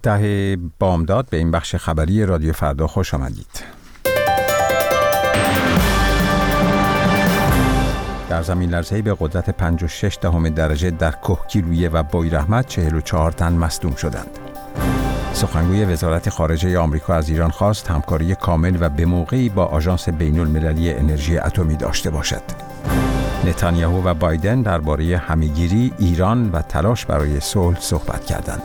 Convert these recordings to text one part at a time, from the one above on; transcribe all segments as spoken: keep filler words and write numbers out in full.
ده بامداد به این بخش خبری رادیو فردا خوش آمدید. در زمین لرزه‌ای به قدرت پنج و شش دهم درجه در کوهگیلویه و بویراحمد چهل و چهار تن مصدوم شدند. سخنگوی وزارت خارجه آمریکا از ایران خواست همکاری کامل و به موقعی با آژانس بین‌المللی انرژی اتمی داشته باشد. نتانیاهو و بایدن درباره همه‌گیری ایران و تلاش برای صلح صحبت کردند.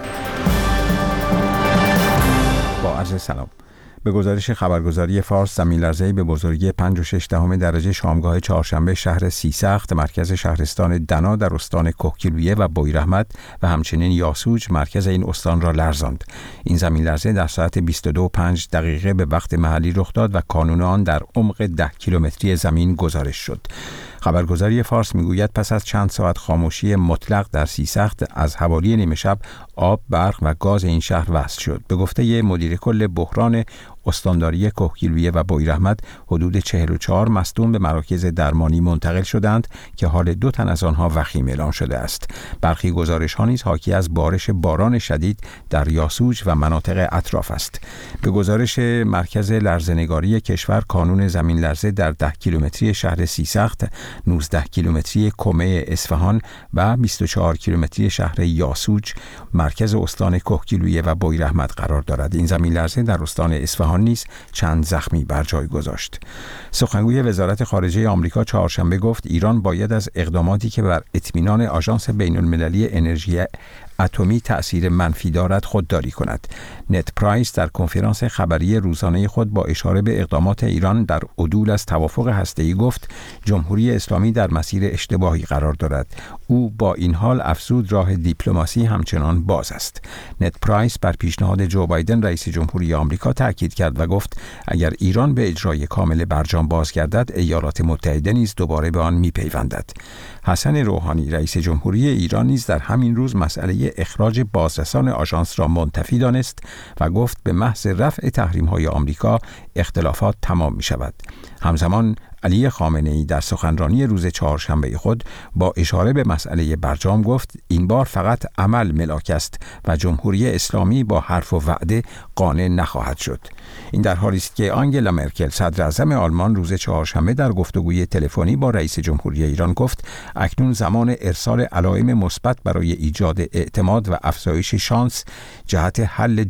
با عرض سلام. به گزارش خبرگزاری فارس، زمین لرزه‌ای به بزرگی پنج و شش دهم درجه شامگاه چهارشنبه شهر سیسخت مرکز شهرستان دنا در استان کوهگیلویه و بویراحمد و همچنین یاسوج مرکز این استان را لرزاند. این زمین لرزه در ساعت بیست و دو و پنج دقیقه به وقت محلی رخ داد و کانون آن در عمق ده کیلومتری زمین گزارش شد. خبرگزاری فارس میگوید پس از چند ساعت خاموشی مطلق در سیسخت از حوالی نیمه شب آب، برق و گاز این شهر وصل شد. به گفته مدیر کل بحران استانداری کوهگیلویه و بویراحمد حدود چهل و چهار مصدوم به مراکز درمانی منتقل شدند که حال دو تن از آنها وخیم اعلام شده است. برخی گزارش‌ها نیز حاکی از بارش باران شدید در یاسوج و مناطق اطراف است. به گزارش مرکز لرزه‌نگاری کشور، کانون زمین لرزه در ده کیلومتری شهر سیسخت، نوزده کیلومتری کمه اصفهان و بیست و چهار کیلومتری شهر یاسوج مرکز استان کوهگیلویه و بویراحمد قرار دارد. این زمین لرزه در استان اصفهان نیز چند زخمی بر جای گذاشت. سخنگوی وزارت خارجه آمریکا چهارشنبه گفت ایران باید از اقداماتی که بر اطمینان آژانس بین‌المللی انرژی اتمی تأثیر منفی دارد خودداری کند. نت پرایس در کنفرانس خبری روزانه خود با اشاره به اقدامات ایران در عدول از توافق هسته‌ای گفت جمهوری اسلامی در مسیر اشتباهی قرار دارد. او با این حال افزود راه دیپلماسی همچنان باز است. نت پرایس بر پیشنهاد جو بایدن رئیس جمهوری آمریکا تاکید کرد و گفت اگر ایران به اجرای کامل برجام بازگردد، ایالات متحده نیز دوباره به آن میپیوندد. حسن روحانی رئیس جمهوری ایران نیز در همین روز مسئله اخراج بازرسان آژانس را منتفی دانست و گفت به محض رفع تحریم‌های آمریکا اختلافات تمام می‌شود. همزمان علی خامنه‌ای در سخنرانی روز چهارشنبه خود با اشاره به مسئله برجام گفت این بار فقط عمل ملاک است و جمهوری اسلامی با حرف و وعده قانع نخواهد شد. این در حالی است که آنگلا مرکل صدر اعظم آلمان روز چهارشنبه در گفتگوی تلفنی با رئیس جمهوری ایران گفت اکنون زمان ارسال علائم مثبت برای ایجاد اعتماد و افزایش شانس جهت حل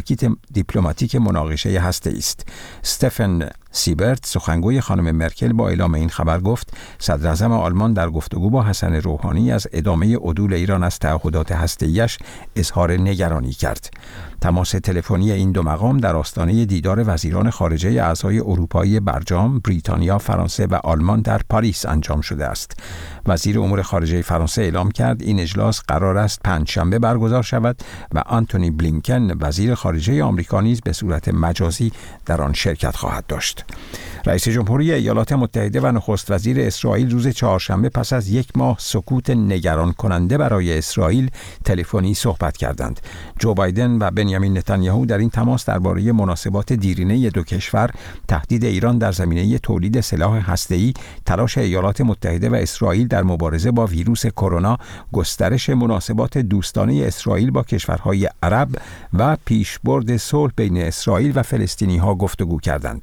دیپلماتیک مناقشه هسته‌ای است. استفن سیبرت سخنگوی خانم مرکل با اعلام این خبر گفت صدر اعظم آلمان در گفتگو با حسن روحانی از ادامه عدول ایران از تعهدات هسته‌ایش اظهار نگرانی کرد. تماس تلفنی این دو مقام در آستانه دیدار وزیران خارجه اعضای اروپایی برجام، بریتانیا، فرانسه و آلمان در پاریس انجام شده است. وزیر امور خارجه فرانسه اعلام کرد این اجلاس قرار است پنجشنبه برگزار شود و آنتونی بلینکن وزیر خارجه آمریکا نیز به صورت مجازی در آن شرکت خواهد داشت. رئیس جمهوری ایالات متحده و نخست وزیر اسرائیل روز چهارشنبه پس از یک ماه سکوت نگران کننده برای اسرائیل تلفنی صحبت کردند. جو بایدن و بنیامین نتانیاهو در این تماس درباره مناسبات دیرینه دو کشور، تهدید ایران در زمینه تولید سلاح هسته‌ای، تلاش ایالات متحده و اسرائیل در مبارزه با ویروس کرونا، گسترش مناسبات دوستانه اسرائیل با کشورهای عرب و پیشبرد صلح بین اسرائیل و فلسطینی‌ها گفتگو کردند.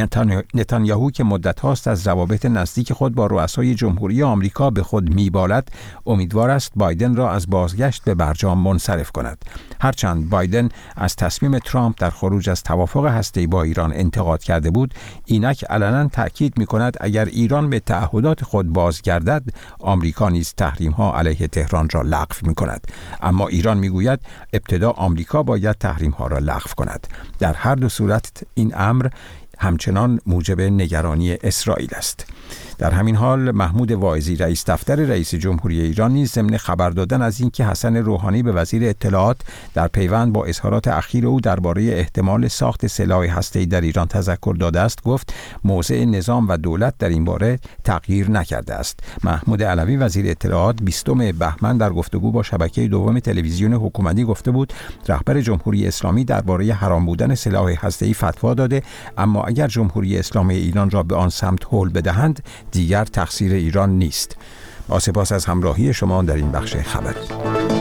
نتانیاهو که مدت هاست از روابط نزدیک خود با رؤسای جمهوری آمریکا به خود میبالد، امیدوار است بایدن را از بازگشت به برجام منصرف کند. هرچند بایدن از تصمیم ترامپ در خروج از توافق هسته‌ای با ایران انتقاد کرده بود، اینک علنا تأکید می‌کند اگر ایران به تعهدات خود بازگردد، آمریکا نیز تحریم‌ها علیه تهران را لغو می‌کند. اما ایران می‌گوید ابتدا آمریکا باید تحریم‌ها را لغو کند. در هر دو صورت این امر همچنان موجب نگرانی اسرائیل است. در همین حال محمود واعظی رئیس دفتر رئیس جمهوری ایران نیز ضمن خبر دادن از اینکه حسن روحانی به وزیر اطلاعات در پیوند با اظهارات اخیر او درباره احتمال ساخت سلاح هسته‌ای در ایران تذکر داده است، گفت موضع نظام و دولت در این باره تغییر نکرده است. محمود علوی وزیر اطلاعات بیستم بهمن در گفتگو با شبکه دوم تلویزیون حکومتی گفته بود رهبر جمهوری اسلامی درباره حرام بودن سلاح هسته‌ای فتوا داده، اما اگر جمهوری اسلامی ایران را به آن سمت هل بدهند دیگر تقصیر ایران نیست. با سپاس از همراهی شما در این بخش خبری.